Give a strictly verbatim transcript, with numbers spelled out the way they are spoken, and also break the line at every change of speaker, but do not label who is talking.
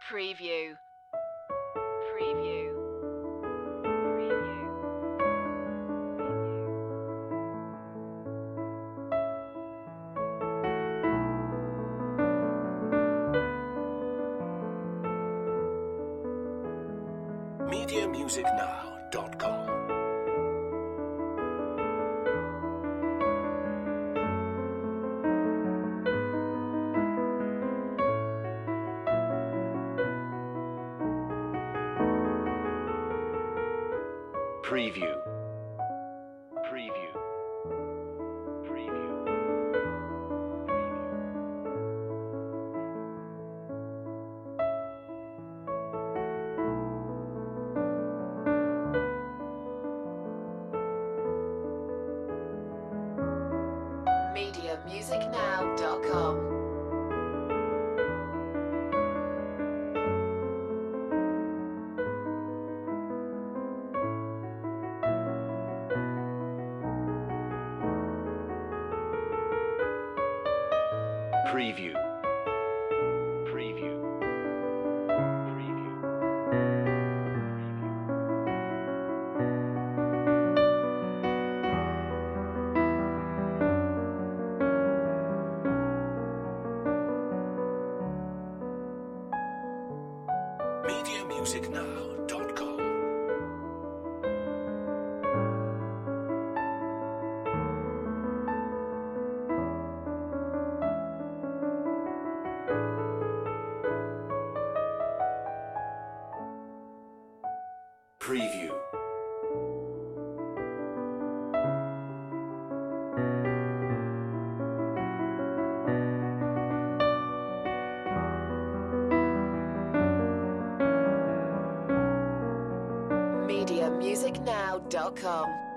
Preview. Preview. Preview.
media music now dot com. Preview. Preview. Preview.
media music now dot com.
Preview. Preview. Preview. media music now dot com. Preview.
media music now dot com.